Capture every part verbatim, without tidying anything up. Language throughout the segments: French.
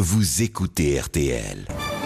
vous écoutez R T L.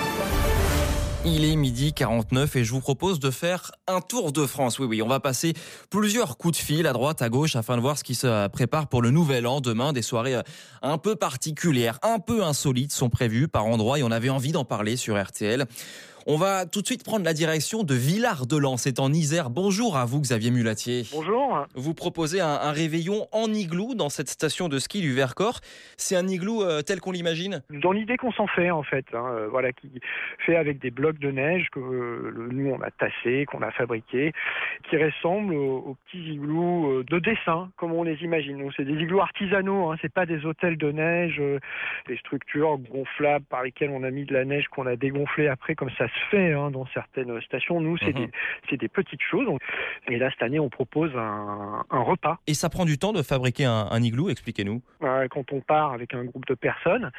Il est midi quarante-neuf et je vous propose de faire un tour de France. Oui, oui, on va passer plusieurs coups de fil à droite, à gauche afin de voir ce qui se prépare pour le nouvel an. Demain, des soirées un peu particulières, un peu insolites sont prévues par endroits et on avait envie d'en parler sur R T L. On va tout de suite prendre la direction de Villard-de-Lans, c'est en Isère. Bonjour à vous Xavier Mulatier. Bonjour. Vous proposez un, un réveillon en igloo dans cette station de ski du Vercors. C'est un igloo euh, tel qu'on l'imagine ? Dans l'idée qu'on s'en fait en fait, hein, euh, voilà, qui fait avec des blocs de neige que euh, le, nous on a tassés, qu'on a fabriqués, qui ressemblent aux, aux petits igloos euh, de dessin comme on les imagine. Donc, c'est des igloos artisanaux, hein, c'est pas des hôtels de neige, euh, des structures gonflables par lesquelles on a mis de la neige qu'on a dégonflée après comme ça se fait hein, dans certaines stations. Nous c'est, mmh. des, c'est des petites choses. Donc, et là cette année on propose un, un repas. Et ça prend du temps de fabriquer un, un igloo, expliquez-nous. Euh, quand on part avec un groupe de personnes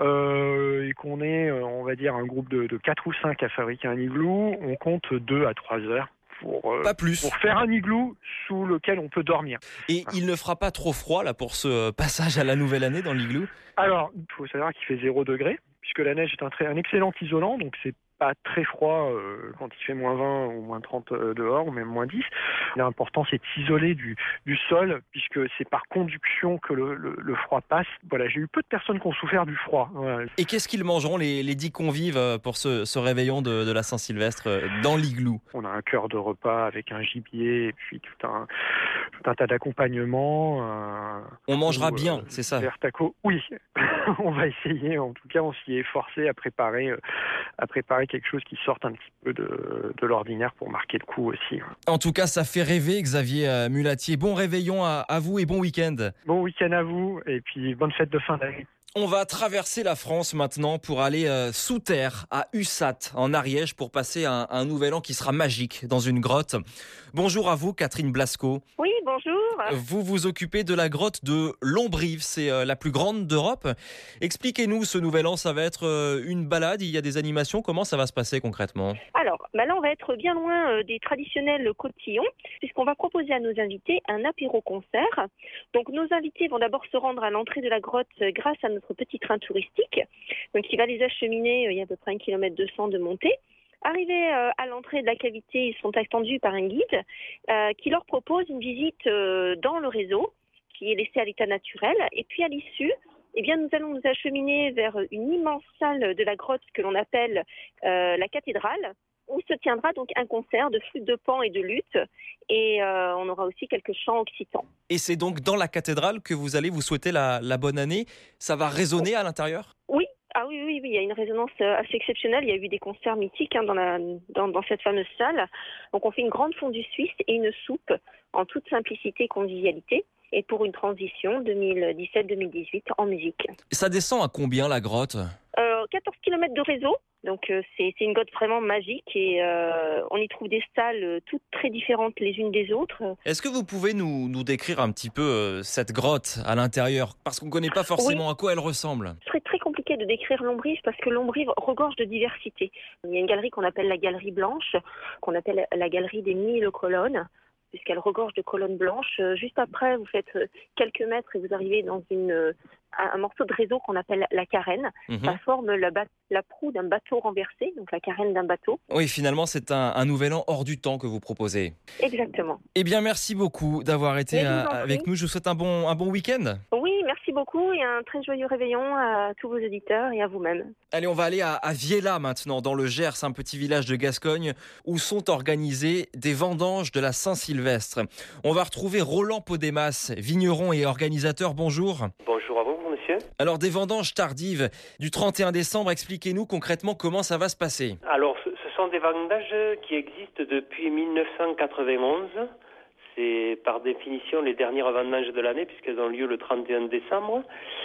euh, et qu'on est, on va dire, un groupe de, de quatre ou cinq à fabriquer un igloo, on compte deux à trois heures. Pour, euh, pas plus. Pour faire un igloo sous lequel on peut dormir. Et il ne fera pas trop froid là pour ce passage à la nouvelle année dans l'igloo ? Alors, il faut savoir qu'il fait zéro degré, puisque la neige est un, très, un excellent isolant, donc c'est pas très froid euh, quand il fait moins vingt ou moins trente euh, dehors, ou même moins dix. L'important, c'est de s'isoler du, du sol, puisque c'est par conduction que le, le, le froid passe. Voilà, j'ai eu peu de personnes qui ont souffert du froid. Voilà. Et qu'est-ce qu'ils mangeront, les, les dix convives, pour ce, ce réveillon de, de la Saint-Sylvestre dans l'igloo ? On a un cœur de repas avec un gibier et puis tout un, tout un tas d'accompagnements. Euh, on mangera ou, bien, euh, c'est ça ? Taco. Oui, on va essayer. En tout cas, on s'y est forcé à préparer, euh, à préparer quelque chose qui sorte un petit peu de, de l'ordinaire pour marquer le coup aussi. En tout cas, ça fait rêver, Xavier Mulatier. Bon réveillon à, à vous et bon week-end. Bon week-end à vous et puis bonne fête de fin d'année. On va traverser la France maintenant pour aller euh, sous terre à Ussat, en Ariège, pour passer un, un nouvel an qui sera magique dans une grotte. Bonjour à vous, Catherine Blasco. Oui, bonjour. Vous vous occupez de la grotte de Lombrive, c'est euh, la plus grande d'Europe. Expliquez-nous, ce nouvel an, ça va être euh, une balade, il y a des animations, comment ça va se passer concrètement ? Alors, bah là, on va être bien loin euh, des traditionnels cotillons, puisqu'on va proposer à nos invités un apéro-concert. Donc, nos invités vont d'abord se rendre à l'entrée de la grotte euh, grâce à notre petit train touristique. Donc, il va les acheminer, euh, il y a à peu près un kilomètre deux cents de montée. Arrivés euh, à l'entrée de la cavité, ils sont attendus par un guide euh, qui leur propose une visite euh, dans le réseau, qui est laissé à l'état naturel. Et puis, à l'issue, eh bien, nous allons nous acheminer vers une immense salle de la grotte que l'on appelle euh, la cathédrale, où se tiendra donc un concert de flûte de pan et de luth, et euh, on aura aussi quelques chants occitans. Et c'est donc dans la cathédrale que vous allez vous souhaiter la, la bonne année. Ça va résonner à l'intérieur ? Oui. Ah oui, oui, oui, il y a une résonance assez exceptionnelle. Il y a eu des concerts mythiques hein, dans, la, dans, dans cette fameuse salle. Donc on fait une grande fondue suisse et une soupe en toute simplicité et convivialité. Et pour une transition deux mille dix-sept deux mille dix-huit en musique. Ça descend à combien la grotte ? euh, quatorze kilomètres de réseau. Donc euh, c'est, c'est une grotte vraiment magique et euh, on y trouve des salles euh, toutes très différentes les unes des autres. Est-ce que vous pouvez nous, nous décrire un petit peu euh, cette grotte à l'intérieur ? Parce qu'on ne connaît pas forcément oui. à quoi elle ressemble. Ce serait très compliqué de décrire Lombrive parce que Lombrive regorge de diversité. Il y a une galerie qu'on appelle la galerie blanche, qu'on appelle la galerie des mille colonnes, puisqu'elle regorge de colonnes blanches. Juste après, vous faites quelques mètres et vous arrivez dans une, un morceau de réseau qu'on appelle la carène. Mmh. Ça forme la, ba- la proue d'un bateau renversé, donc la carène d'un bateau. Oui, finalement, c'est un, un nouvel an hors du temps que vous proposez. Exactement. Eh bien, merci beaucoup d'avoir été à, avec nous. Je vous souhaite un bon, un bon week-end. Oui, merci beaucoup et un très joyeux réveillon à tous vos auditeurs et à vous-même. Allez, on va aller à, à Viella maintenant, dans le Gers, un petit village de Gascogne, où sont organisées des vendanges de la Saint-Sylvestre. On va retrouver Roland Podémas, vigneron et organisateur. Bonjour. Bonjour à vous, monsieur. Alors, des vendanges tardives du trente et un décembre, expliquez-nous concrètement comment ça va se passer. Alors, ce, ce sont des vendages qui existent depuis dix-neuf cent quatre-vingt-onze. C'est par définition les dernières vendanges de l'année puisqu'elles ont lieu le trente et un décembre.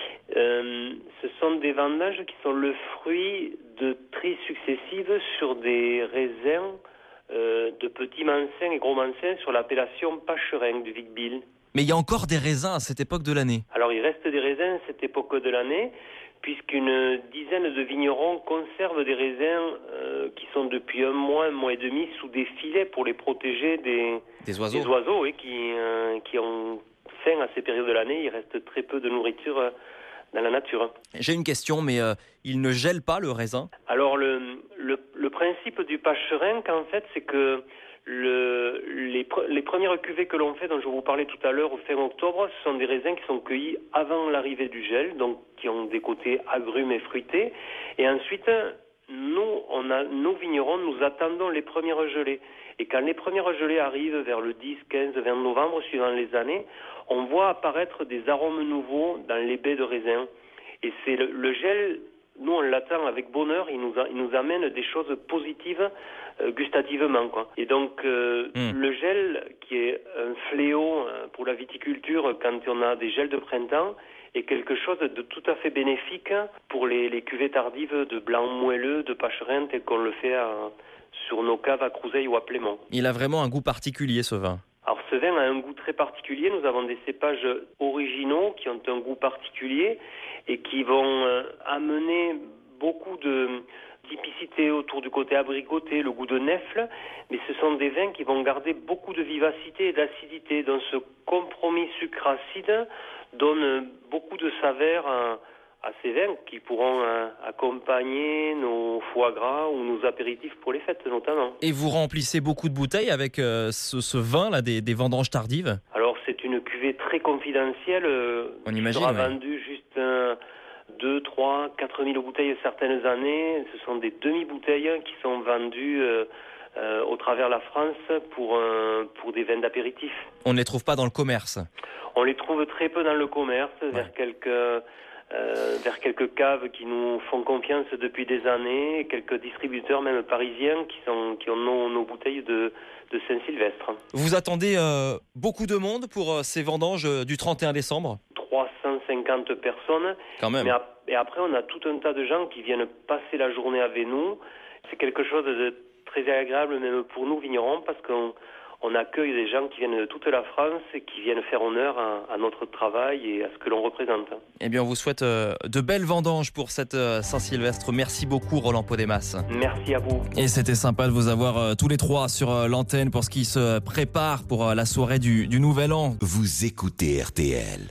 Euh, ce sont des vendanges qui sont le fruit de tri successives sur des raisins euh, de petits mancins et gros mancins sur l'appellation Pacherin du Vic-Bilh. Mais il y a encore des raisins à cette époque de l'année. Alors il reste des raisins à cette époque de l'année puisqu'une dizaine de vignerons conservent des raisins euh, qui sont depuis un mois, un mois et demi sous des filets pour les protéger des, des oiseaux, des oiseaux et qui, euh, qui ont faim à ces périodes de l'année. Il reste très peu de nourriture dans la nature. J'ai une question, mais euh, il ne gèle pas le raisin? Alors le, le, le principe du pâcherin, en fait, c'est que le, les, les premières cuvées que l'on fait, dont je vous parlais tout à l'heure, au fin octobre, ce sont des raisins qui sont cueillis avant l'arrivée du gel, donc qui ont des côtés agrumes et fruités. Et ensuite, nous, on a, nos vignerons, nous attendons les premières gelées. Et quand les premières gelées arrivent vers le dix, quinze, vingt novembre, suivant les années, on voit apparaître des arômes nouveaux dans les baies de raisin. Et c'est le, le gel, nous on l'attend avec bonheur, il nous, a, il nous amène des choses positives euh, gustativement, quoi. Et donc euh, mmh. le gel, qui est un fléau pour la viticulture quand on a des gels de printemps, est quelque chose de tout à fait bénéfique pour les, les cuvées tardives de blanc moelleux, de pâcherin, tel qu'on le fait à, sur nos caves à Crouseille ou à Plémont. Il a vraiment un goût particulier, ce vin. Alors ce vin a un goût très particulier. Nous avons des cépages originaux qui ont un goût particulier et qui vont euh, amener beaucoup de typicité autour du côté abricoté, le goût de nèfle, mais ce sont des vins qui vont garder beaucoup de vivacité et d'acidité. Donc ce compromis sucre-acide donne beaucoup de saveur à, à ces vins qui pourront euh, accompagner nos foie gras ou nos apéritifs pour les fêtes notamment. Et vous remplissez beaucoup de bouteilles avec euh, ce, ce vin là des, des vendanges tardives? Alors c'est une cuvée très confidentielle. Euh, On qui imagine, sera ouais. vendue juste euh, deux, trois, quatre mille bouteilles certaines années. Ce sont des demi-bouteilles qui sont vendues euh, euh, au travers la France pour, euh, pour des vins d'apéritif. On ne les trouve pas dans le commerce? On les trouve très peu dans le commerce, ouais. vers quelques... Euh, vers quelques caves qui nous font confiance depuis des années, quelques distributeurs même parisiens qui, sont, qui ont nos, nos bouteilles de, de Saint-Sylvestre. Vous attendez euh, beaucoup de monde pour euh, ces vendanges euh, du trente et un décembre? trois cent cinquante personnes. Quand même. Mais ap- et après, on a tout un tas de gens qui viennent passer la journée avec nous. C'est quelque chose de très agréable même pour nous, vignerons, parce qu'on on accueille des gens qui viennent de toute la France et qui viennent faire honneur à, à notre travail et à ce que l'on représente. Eh bien, on vous souhaite euh, de belles vendanges pour cette euh, Saint-Sylvestre. Merci beaucoup, Roland Podémas. Merci à vous. Et c'était sympa de vous avoir euh, tous les trois sur euh, l'antenne pour ce qui se prépare pour euh, la soirée du, du Nouvel An. Vous écoutez R T L.